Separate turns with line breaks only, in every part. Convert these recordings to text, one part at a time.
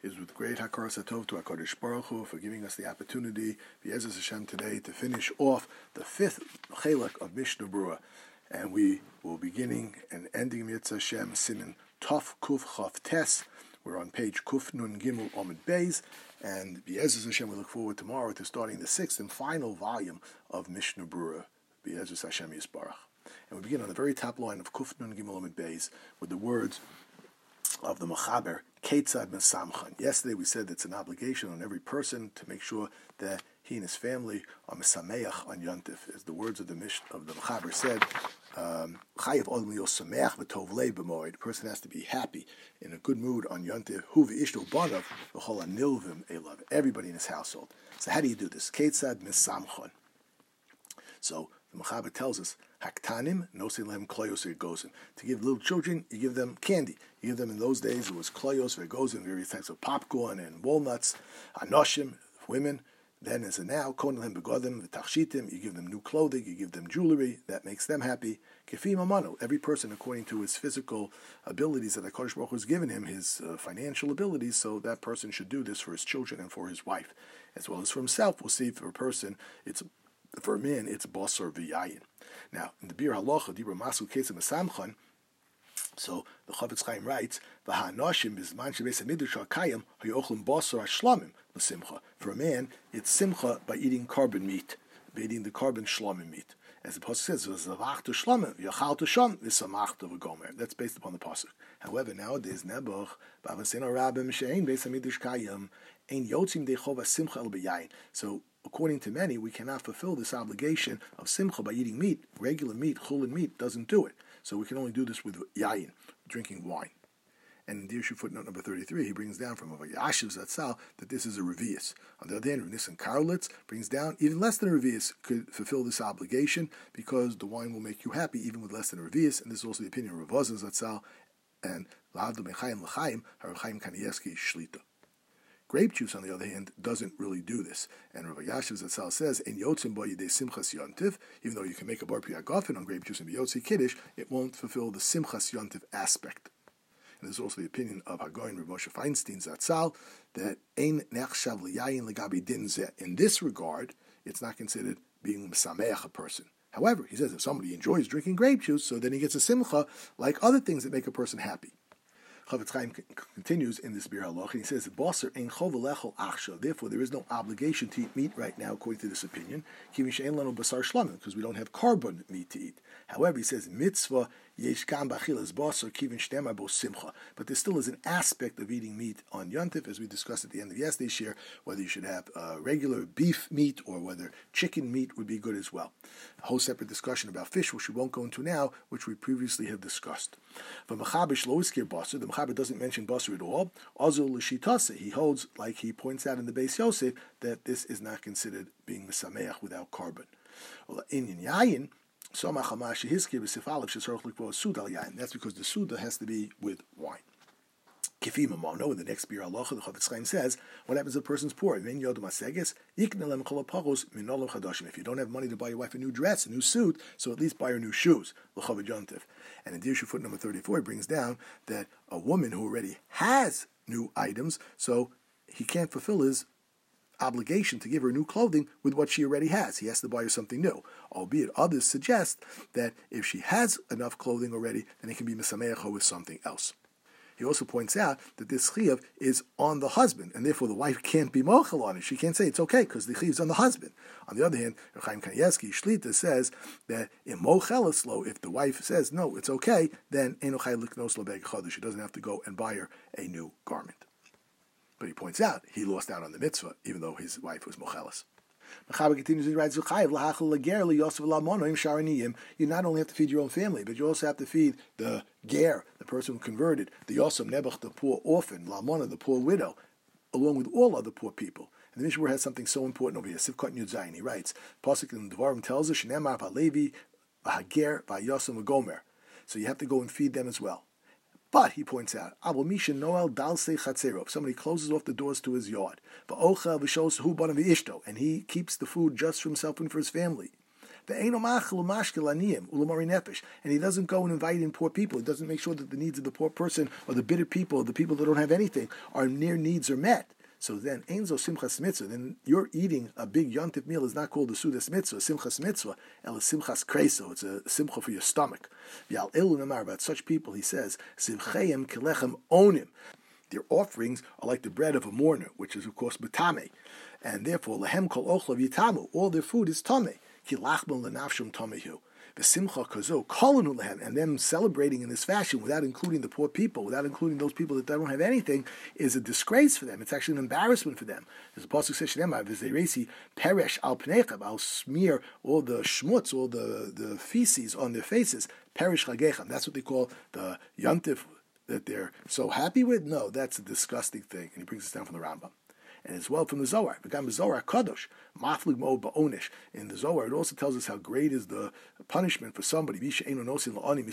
is with great Hakaras Hatov to HaKadosh Baruch Hu for giving us the opportunity, B'Ezras Hashem, today to finish off the fifth chelak of Mishnah Berurah. And we will be beginning and ending Mitzvah Hashem Siman Tov Kuf Chav Tes. We're on page Kuf Nun Gimel Omid Beis, and B'Ezras Hashem, we look forward tomorrow to starting the sixth and final volume of Mishnah Berurah, B'Ezras Hashem Yisbarach. And we begin on the very top line of Kuf Nun Gimel Omid Beis with the words of the Mechaber, Ketzad Mesamchan. Yesterday we said it's an obligation on every person to make sure that he and his family are Mesameach on Yontif. As the words of the Mechaber said, Chayev Odom Lio Sameach V'Tov Lei B'Moed. The person has to be happy, in a good mood on Yontif. Hu V'Ishto Banav V'Chol HaNilvim Elav. Everybody in his household. So how do you do this? Ketzad Mesamchan. So the Mechaber tells us, Haktanim nosin lehem kloyos ve'gozim. To give little children, you give them candy. You give them, in those days, it was kloyos ve'gozim, various types of popcorn and walnuts. Anoshim, women. Then, as a now, kon lehem begodim v'tachshitim. You give them new clothing. You give them jewelry. That makes them happy. Kefim amano. Every person, according to his physical abilities that HaKadosh Baruch Hu has given him, his financial abilities, so that person should do this for his children and for his wife, as well as for himself. We'll see for a person, for a man, it's basar v'yayin. Now, in the Bir Halacha, Dibra Masu Ketzad Mesamchan, so the Chavetz Chaim writes, "V'ha'anoshim bizman shebeis hamidrash hakayim hayochlim basar hashlamim l'simcha." For a man, it's simcha by eating carbon meat, by eating the carbon shlamim meat. As the pasuk says, "V'zavachtu shlamim v'yachaltu sham v'samachtu v'gomer." That's based upon the pasuk. However, nowadays, Nebuch b'avasena rabim she'ein beis hamidrash kayim ein yotzim dechova simcha el b'yayin. So, according to many, we cannot fulfill this obligation of simcha by eating meat. Regular meat, chulin meat, doesn't do it. So we can only do this with yayin, drinking wine. And in Dirshu footnote number 33, he brings down from Yashiv Zatzal that this is a revius. On the other hand, Rav Nissen Karlitz brings down even less than a revius could fulfill this obligation because the wine will make you happy even with less than a revius. And this is also the opinion of Rav Ozen Zatzal and L'Havdil Ben Chaim L'Chaim, Rav Chaim Kanievsky Shlita. Grape juice, on the other hand, doesn't really do this. And Rabbi Yashiv Zatzal says, "In yotzim bo yidei simchas yontiv," even though you can make a bar piyagafen on grape juice and biyotzi kiddush, it won't fulfill the simchas yontiv aspect. And there's also the opinion of Hagoyin Rav Moshe Feinstein Zatzal that ein nechshav liyayin legabi din zeh. In this regard, it's not considered being mesameach a person. However, he says if somebody enjoys drinking grape juice, so then he gets a simcha like other things that make a person happy. Chavetz Chaim continues in this Bir Halacha, and he says, "Basar ein chova lechol achshav." Therefore, there is no obligation to eat meat right now, according to this opinion, because we don't have carbon meat to eat. However, he says, "Mitzvah yesh gam b'achilas basar kivin shtemar bo simcha." But there still is an aspect of eating meat on Yontif, as we discussed at the end of yesterday's share, whether you should have regular beef meat or whether chicken meat would be good as well. A whole separate discussion about fish, which we won't go into now, which we previously have discussed. But Mechaber lo izkir basar, the Mechaber doesn't mention basar at all. Azul l'shitase, he holds, like he points out in the Beis Yosef, that this is not considered being mesameach without carbon. In yayin, that's because the suda has to be with wine. Kifim amano, in the next Bir Halacha, the Chavetz Chaim says, what happens if a person's poor? If you don't have money to buy your wife a new dress, a new suit, so at least buy her new shoes. And in Dirshu foot number 34, he brings down that a woman who already has new items, so he can't fulfill his obligation to give her new clothing with what she already has. He has to buy her something new. Albeit others suggest that if she has enough clothing already, then he can be mesameach with something else. He also points out that this chiyuv is on the husband, and therefore the wife can't be mochel on it. She can't say it's okay because the chiyuv is on the husband. On the other hand, Rav Chaim Kanievsky Shlita says that in mochelas lo, if the wife says no, it's okay, then eno chay liknos lo beg chodesh. She doesn't have to go and buy her a new garment. But he points out he lost out on the mitzvah, even though his wife was mochelas. Mechaber continues and writes, you not only have to feed your own family, but you also have to feed the ger, the person who converted, the yosem nebuch, the poor orphan, lamona, the poor widow, along with all other poor people. And the Mishnah has something so important over here. Sivkot Yud Zayin. He writes, Pasuk in the Devarim tells us, Shneimar v'alevi v'hager v'yosem v'gomer. So you have to go and feed them as well. But, he points out, if somebody closes off the doors to his yard, and he keeps the food just for himself and for his family, And he doesn't go and invite in poor people. He doesn't make sure that the needs of the poor person or the bitter people or the people that don't have anything are near needs are met. So then, Einzo Simchas Mitzvah, then you're eating a big Yontif meal is not called the Sudas Mitzvah, Simchas Mitzvah, El Simchas Kreso, it's a simcha for your stomach. V'al Elu Namar, about such people, he says, Simcheim Kelechem Onim. Their offerings are like the bread of a mourner, which is, of course, Batame. And therefore, Lehem Kol Ochlav Yitamu, all their food is Tame. Ki Lachbon Lenafshum Tamehu. And them celebrating in this fashion without including the poor people, without including those people that don't have anything, is a disgrace for them. It's actually an embarrassment for them. There's a pasuk says, "Peresh al pneicha." I'll smear all the schmutz, all the feces on their faces. Perish chagechem. That's what they call the yontif that they're so happy with. No, that's a disgusting thing. And he brings this down from the Rambam. And as well from the Zohar. Begam Zohar Kadosh, Maflig Mo Ba'onish. In the Zohar, it also tells us how great is the punishment for somebody. Somebody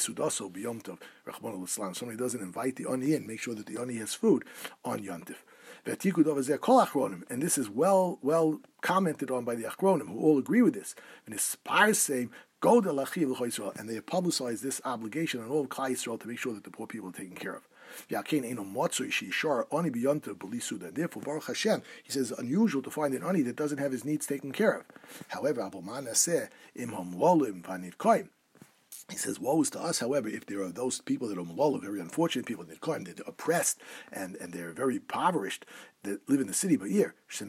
doesn't invite the Ani in, make sure that the Ani has food on Yontif. And this is well commented on by the Achronim, who all agree with this. And it's same. And they have publicized this obligation on all of Klal Yisrael to make sure that the poor people are taken care of. And therefore, Baruch Hashem, he says, it's unusual to find an ani that doesn't have his needs taken care of. However, he says, woe is to us, however, if there are those people that are malol, very unfortunate people that are oppressed and they're very impoverished, that live in the city, but here, that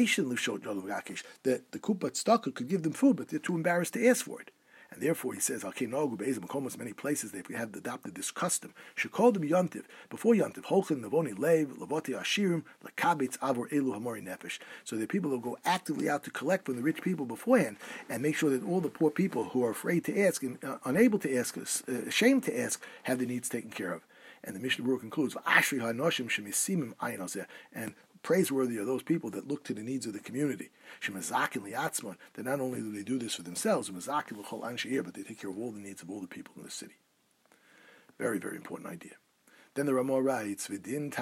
the Kupat Tzedakah could give them food, but they're too embarrassed to ask for it. And therefore, he says, many places they have adopted this custom. Shekol dem Yontiv, before Yontiv, Holchin, Navoni Lev, Lavoti Ashirim, Lakabitz, Avor Elu Hamori Nefesh. So the people will go actively out to collect from the rich people beforehand and make sure that all the poor people who are afraid to ask and unable to ask, ashamed to ask, have their needs taken care of. And the Mishnah Berurah concludes, and praiseworthy are those people that look to the needs of the community. That not only do they do this for themselves, but they take care of all the needs of all the people in the city. Very, very important idea. Then the Ramah writes, the dinim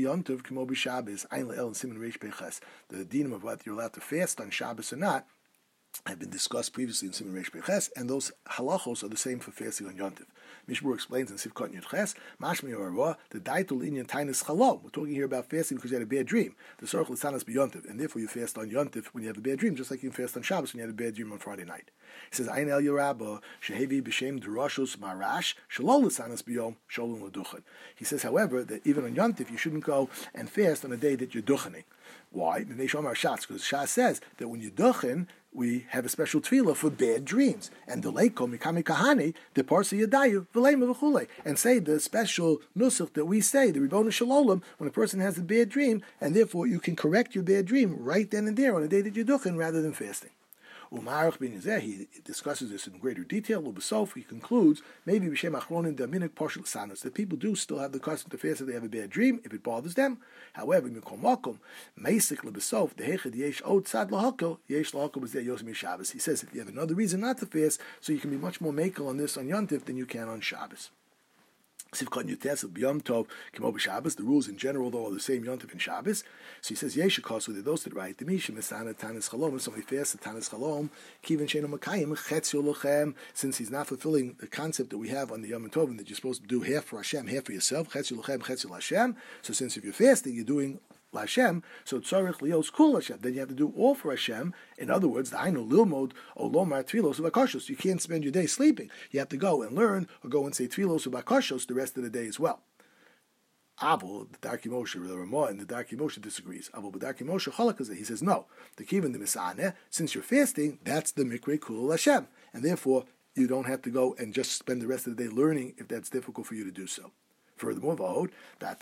of whether you're allowed to fast on Shabbos or not have been discussed previously in Siman Reish Beches, and those halachos are the same for fasting on Yontif. Mishnah Berurah explains in Sivkot Yud Ches, Mashmi Arva, the Daitul Inyan Tainis Chalom. We're talking here about fasting because you had a bad dream. The Sorach L'Tzanas B'Yontif, and therefore you fast on Yontif when you have a bad dream, just like you can fast on Shabbos when you had a bad dream on Friday night. He says, Ein El Yerabba, Shehevi B'Shem D'Roshos Marash, Shalol L'Tzanas B'Yom, Sholem L'Duchen. He says, however, that even on Yontif you shouldn't go and fast on a day that you're duchening. Why? Because Shas says that when you duchen, we have a special tefillah for bad dreams. And the leiko mikami kahani, the parsa yadayu, v'leima v'chule. And say the special nusach that we say, the Ribbono Shel Olam, when a person has a bad dream, and therefore you can correct your bad dream right then and there on the day that you're duchen rather than fasting. Umarach bin Yazeh, he discusses this in greater detail. Ubesof, he concludes, maybe B'Shem Achronin Daminik Partial Sanos, that people do still have the custom to fast if they have a bad dream, if it bothers them. However, Mikol Makom, Meisik Lebesof, the Hechad Yesh Od Sad Lahakel, Yesh Lahakel was there Yosem Shabbos. He says if you have another reason not to fast, so you can be much more makel on this on Yontif than you can on Shabbos. Sivkot Yutes of B'Yom Tov Kimo B'Shabbos. The rules in general, though, are the same Yontif and Shabbos. So he says Yeshikos with those that write the Mishim Esana Tanis Chalom. If somebody fasts at Tanis Chalom, Kivin Sheno Makayim Chetzio Lochem. Since he's not fulfilling the concept that we have on the Yom Tovim that you're supposed to do half for Hashem, half for yourself. Chetzio Lochem, Chetzio Hashem. So since if you're fasting, you're doing Hashem, so tzarich lios kul Hashem. Then you have to do all for Hashem. In other words, the Hainu Lilmod Olomar Tfilos Ubakashos. You can't spend your day sleeping. You have to go and learn, or go and say Tfilos Ubakashos the rest of the day as well. Avol, the Darki Moshe, the Ramah, and the Darki Moshe disagrees. Avol, the Darki Moshe Chalakazeh, he says no. The Kivin the Misane, since you're fasting, that's the Mikre Kul Hashem, and therefore you don't have to go and just spend the rest of the day learning if that's difficult for you to do so. Furthermore, the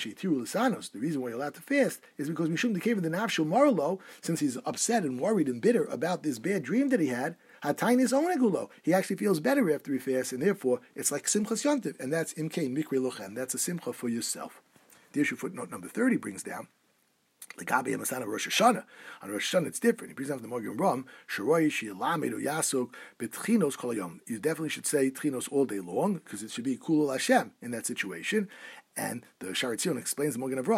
reason why you're allowed to fast is because Mishum Dekev the Nafshul Marlo, since he's upset and worried and bitter about this bad dream that he had, Hatainis Onegulo. He actually feels better after he fasts, and therefore it's like Simchas Yontiv, and that's Imkein Mikre Lochem. That's a Simcha for yourself. The issue footnote number 30 brings down Legabi Amasana Rosh Hashanah. On Rosh Hashanah, it's different. He brings down the Magen Ram, Sharoi Shilamed or Yasuk Betchinos Kolayom. You definitely should say Tchinos all day long, because it should be Kulul Hashem in that situation. And the Sharet Zion explains the Magen Avram,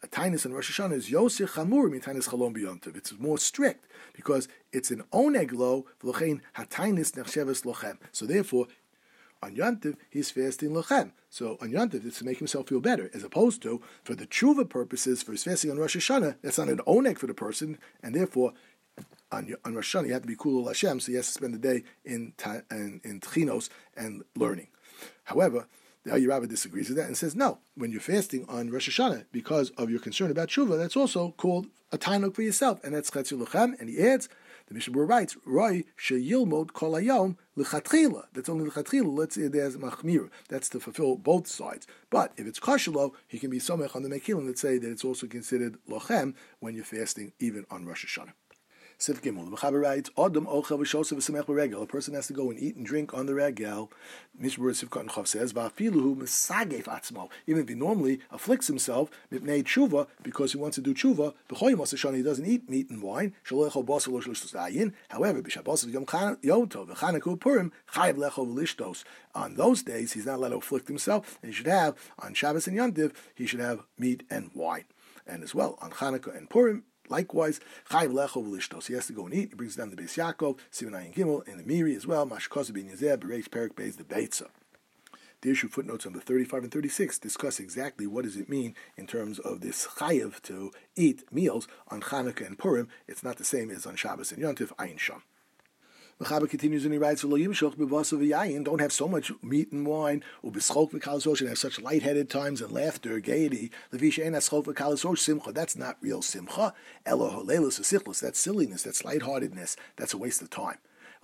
a Tainis on Rosh Hashanah is Yosir Chamur min Tainis Chalom b'Yontiv. It's more strict because it's an oneg lo v'lochein hatainis nechsheves lochem. So therefore, on Yontiv, he's fasting lochem. So on Yontiv, it's to make himself feel better, as opposed to, for the tshuva purposes, for his fasting on Rosh Hashanah, that's not an oneg for the person, and therefore, on Rosh Hashanah, you have to be kulul Hashem, so he has to spend the day in tchinos and learning. However, the Aliyah Rabbah disagrees with that and says, no, when you're fasting on Rosh Hashanah because of your concern about tshuva, that's also called a tainuk for yourself, and that's Chetzi Lochem, and he adds, the Mishnah Berurah writes, Roy sheyilmod kol hayom lechatchila. That's only lechatchila. Let's say there's machmir. That's to fulfill both sides. But if it's kashalo, he can be somech on the mekilim that say that it's also considered lochem when you're fasting, even on Rosh Hashanah. Sif Gimel, the Mechaber writes, Odom ochel v'shosav v'samech b'regel. A person has to go and eat and drink on the regel. Mishnah Berurah Sif Katan Chav says, Va'afiluhu mesagef atzmo. Even if he normally afflicts himself, mipnei tshuva, because he wants to do tshuva, b'choyim osashani, he doesn't eat meat and wine. Shaloechol basar lo shloshtos ayin. However, b'shabos v'yom yotov v'chanukah Purim chayav lechol v'lishtos. On those days, he's not allowed to afflict himself, and he should have on Shabbos and Yom Tov, he should have meat and wine, and as well on Chanukah and Purim. Likewise, Chayiv Lecho V'Lishtos. He has to go and eat. He brings down the Beis Yaakov, Sivan Ayin Gimel, and the Miri as well. Mashkosa Ben Yezer, Bereish Perik Beis the Beitza. The issue footnotes number 35 and 36 discuss exactly what does it mean in terms of this Chayiv to eat meals on Chanukah and Purim. It's not the same as on Shabbos and Yom Tov, Ayin Sham. The Chaber continues and he writes, don't have so much meat and wine, and have such lightheaded times and laughter, gaiety. That's not real simcha. That's silliness, that's lightheartedness, that's a waste of time.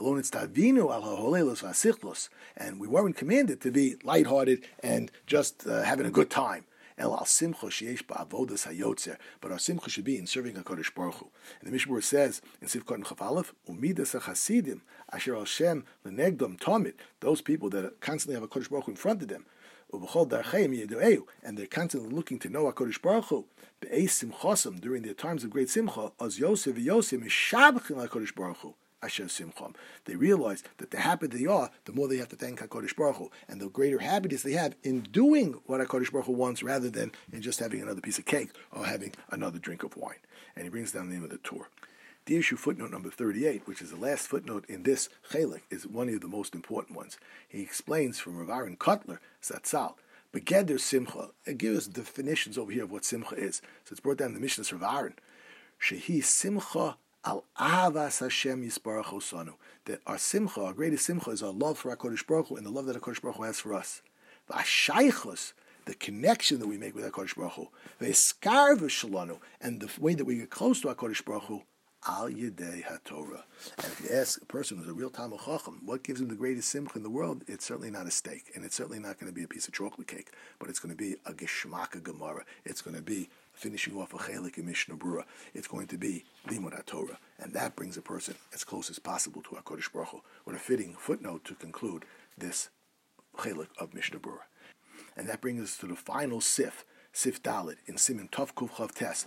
And we weren't commanded to be lighthearted and just having a good time. But our simcha should be in serving HaKadosh Baruch Hu. And the Mishnah Berurah says in Sif Katan Chav Aleph, Umidas HaChasidim Asher Hashem Lenegdom Tomit, those people that constantly have HaKadosh Baruch Hu in front of them, and they're constantly looking to know HaKadosh Baruch Hu, during their times of great simcha, as Yosef v'Yosef mishabchin HaKadosh Baruch Hu. They realize that the happier they are, the more they have to thank HaKadosh Baruch Hu, and the greater happiness they have in doing what HaKadosh Baruch Hu wants, rather than in just having another piece of cake or having another drink of wine. And he brings down the name of the Torah. The issue footnote number 38, which is the last footnote in this Chelek, is one of the most important ones. He explains from Rav Aaron Kotler, Zatzal, Begeder Simcha. It gives us definitions over here of what Simcha is. So it's brought down in the Mishnah of Rav Aaron. Shehi Simcha Al Ahavas Hashem Yisbarach Osanu. That our simcha, our greatest simcha, is our love for HaKadosh Baruch Hu and the love that HaKadosh Baruch Hu has for us. V'ashaychus, the connection that we make with HaKadosh Baruch Hu. V'eskar v'shalanu, and the way that we get close to HaKadosh Baruch Hu. Al Yedei HaTorah. And if you ask a person who's a real Talmid Chacham, what gives him the greatest simcha in the world, it's certainly not a steak, and it's certainly not going to be a piece of chocolate cake, but it's going to be a Geshmaka Gemara. It's going to be finishing off a Chelek in Mishnah Berurah. It's going to be Limud HaTorah, and that brings a person as close as possible to HaKadosh Baruch Hu. What a fitting footnote to conclude this Chelek of Mishnah Berurah. And that brings us to the final Sif Dalet, in Siman Tov Kuf Chav Tes,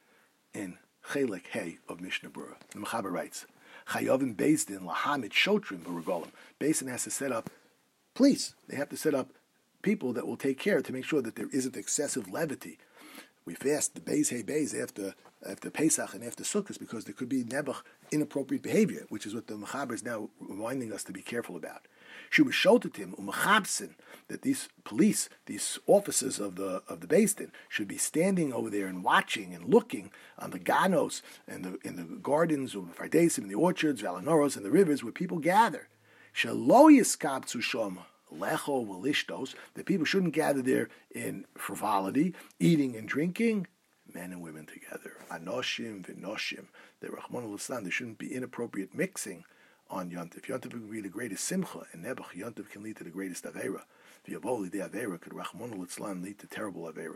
in Chelek Hey of Mishnah Berurah. The Mechaber writes, Chayovim Beis Din Lahamid Shotrim B'Regolim. Beis Din has to set up police. They have to set up people that will take care to make sure that there isn't excessive levity. We fast the Beis Hey Beis after Pesach and after Sukkot because there could be nebuch, inappropriate behavior, which is what the Mechaber is now reminding us to be careful about. Shumashotatim umachabsin, that these police, these officers of the Beis Din, should be standing over there and watching and looking on the ganos and in the gardens, or fardesim, in the orchards, valanoros, and the rivers where people gather. Shelo yiskabtzu shom lecho v'lishtos, that people shouldn't gather there in frivolity, eating and drinking, men and women together. Anoshim v'noshim, the Rachmana litzlan, there shouldn't be inappropriate mixing on Yontif. Yontif can be the greatest simcha, and Nebuch Yontif can lead to the greatest avera. V'yavoli de avera could Rachmana litzlan lead to terrible avera.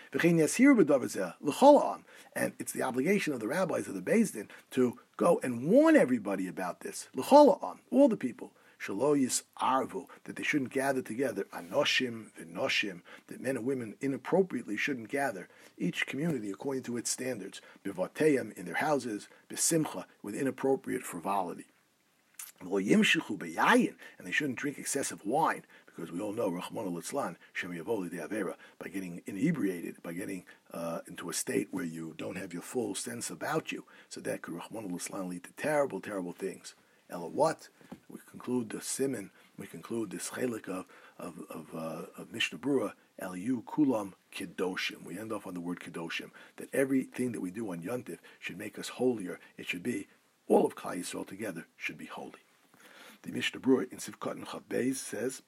And it's the obligation of the rabbis of the Beis Din to go and warn everybody about this. All the people. Shaloyis arvu, that they shouldn't gather together. Anoshim v'noshim, that men and women inappropriately shouldn't gather. Each community according to its standards. B'vateyam, in their houses. B'simcha, with inappropriate frivolity. And they shouldn't drink excessive wine. because we all know Rachmana litzlan Shem Yavoli de Avera, by getting inebriated, by getting into a state where you don't have your full sense about you, so that could Rachmana litzlan lead to terrible, terrible things. Ella what? We conclude the Siman. We conclude this chelik of Mishnah Berurah. Eliyu kulam kedoshim. We end off on the word kedoshim. That everything that we do on Yontif should make us holier. It should be all of Klal Yisrael together should be holy. The Mishnah Berurah in Sivkot and Chav Beis says,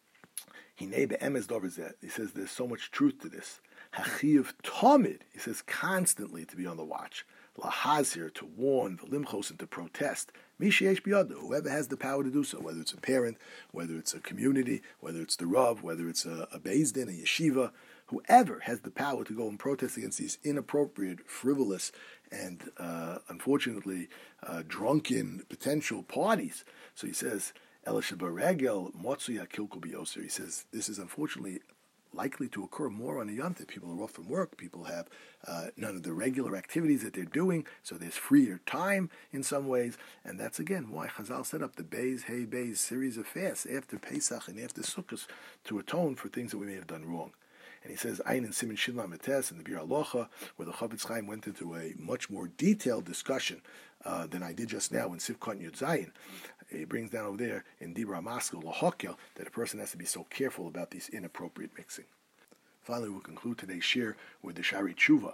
"Hinei be'emes dover zeh." He says there's so much truth to this. Hachiv tamid. He says constantly to be on the watch. Lahazir, to warn, v'limchos, and to protest. Misheyesh biyado, whoever has the power to do so, whether it's a parent, whether it's a community, whether it's the Rav, whether it's a Beis Din, a yeshiva, whoever has the power to go and protest against these inappropriate, frivolous, and unfortunately drunken potential parties. So he says, Ela shebaregel motzuya kilkul biyoser. He says this is unfortunately likely to occur more on a yontif. People are off from work. People have none of the regular activities that they're doing, so there's freer time in some ways. And that's, again, why Chazal set up the Beis, Hey Beis series of fasts after Pesach and after Sukkot to atone for things that we may have done wrong. And he says, Ein and Siman Shidla Metes and the Bir Alocha, where the Chavetz Chaim went into a much more detailed discussion than I did just now in Sivkot Yud Zayin. He brings down over there in Dibra Maskil Lahokel that a person has to be so careful about these inappropriate mixing. Finally, we'll conclude today's shir with the Shari Tshuva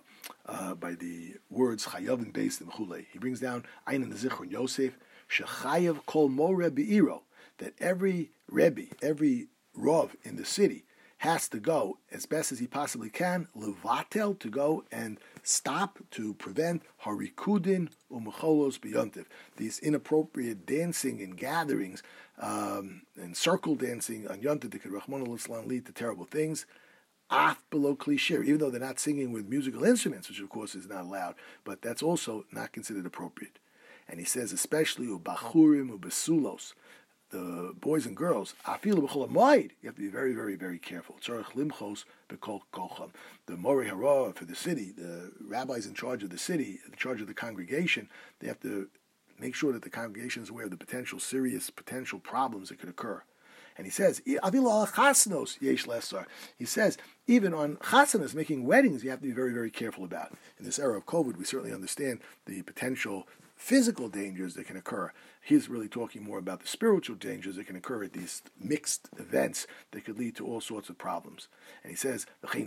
by the words Chayavin based in Chulei. He brings down Ein and the Zichron Yosef Shechayav Kol More Be'iro, that every Rebbe, every Rav in the city has to go as best as he possibly can, levatel, to go and stop, to prevent harikudin u'mecholos b'yontif, these inappropriate dancing and gatherings and circle dancing on yontif that could Rachmana litzlan lead to terrible things. Af below klishir, even though they're not singing with musical instruments, which of course is not allowed, but that's also not considered appropriate. And he says especially u'bachurim u'besulos, the boys and girls, afilu b'chol hamoed, you have to be very, very, very careful. Tzarech limchos b'kol kocham. The Morei Hara for the city, the rabbis in charge of the city, in charge of the congregation, they have to make sure that the congregation is aware of the potential problems that could occur. And he says, afilu al chasnos yesh lesar. He says, even on chasanas, making weddings, you have to be very, very careful about. In this era of COVID, we certainly understand the potential physical dangers that can occur. He's really talking more about the spiritual dangers that can occur at these mixed events that could lead to all sorts of problems. And he says, there are many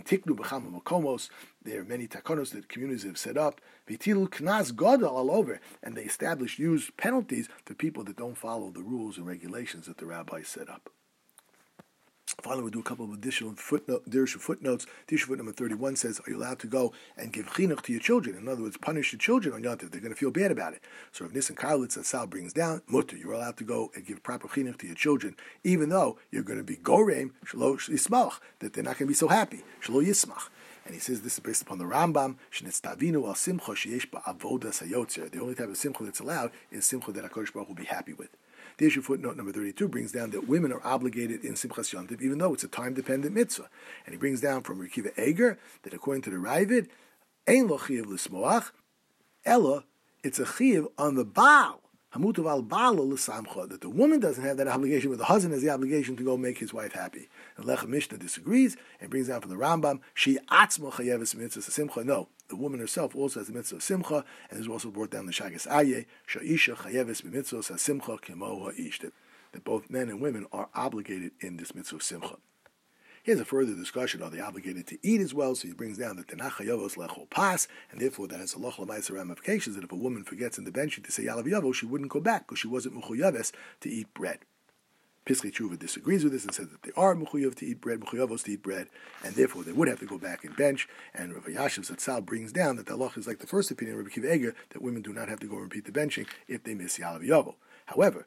takonos that communities have set up, all over, and they establish huge penalties for people that don't follow the rules and regulations that the rabbis set up. Finally, we'll do a couple of additional footnotes. Dirshu footnote number 31 says, are you allowed to go and give chinuch to your children? In other words, punish your children on Yontif. They're going to feel bad about it. So if Nissen Karlitz that Sal brings down, mutter, you're allowed to go and give proper chinuch to your children, even though you're going to be goreim, shelo yismach, that they're not going to be so happy, shelo yismach. And he says this is based upon the Rambam, shenitztavinu al simcha sheyesh ba'avodas hayotzer. The only type of simcha that's allowed is simcha that HaKadosh Baruch will be happy with. The issue footnote number 32 brings down that women are obligated in Simchas Yontif, even though it's a time-dependent mitzvah. And he brings down from Rekiva Eger that according to the Ravid, ein lo chiyav l'smoach, ella, it's a chiyav on the Baal, hamutav al Baal l'samcha, that the woman doesn't have that obligation, but the husband has the obligation to go make his wife happy. And Lechem Mishnah disagrees and brings down from the Rambam, she atzma chayeves mitzvah simcha. No, the woman herself also has the mitzvah of simcha, and is also brought down the Shagas Aryeh, Sha'isha chayeves b'mitzvah simcha kemo ha'ish, that both men and women are obligated in this mitzvah of simcha. Here's a further discussion. Are they obligated to eat as well? So he brings down that Tenach Hayavos Lechol Pas, and therefore that has a Loch L'maisa ramifications, that if a woman forgets in the bench to say Yalav Yavo, she wouldn't go back because she wasn't Mechuyaves to eat bread. Piskei Tshuva disagrees with this and says that they are Mechuyav to eat bread, Mechuyavos to eat bread, and therefore they would have to go back and bench. And Rav Yashiv Zatzal brings down that the halacha is like the first opinion of Rabbi Akiva Eger, that women do not have to go and repeat the benching if they miss Yalav Yavo. However,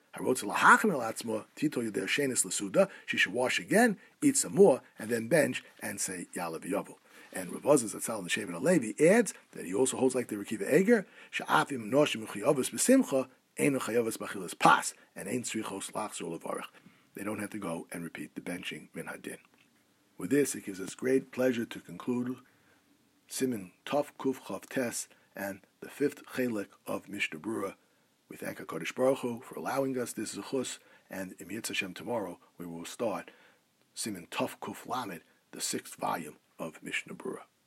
she should wash again, eat some more, and then bench and say Yalav Yavo. And Rav Azaz Zatzal and the Shevet HaLevi adds that he also holds like the Rabbi Akiva Eger, Sha'afim noshim mechuyavos b'simcha, ein mechuyavos b'achilas pas, and ein tzrichos lachzor levarach. They don't have to go and repeat the benching min hadin. With this, it gives us great pleasure to conclude Siman Tov Kuf Chav Tes and the fifth chelik of Mishnah Berurah. We thank HaKadosh Baruch Hu for allowing us this zechus, and in Yitz Hashem tomorrow we will start Siman Tov Kuf Lamed, the 6th volume of Mishnah Berurah.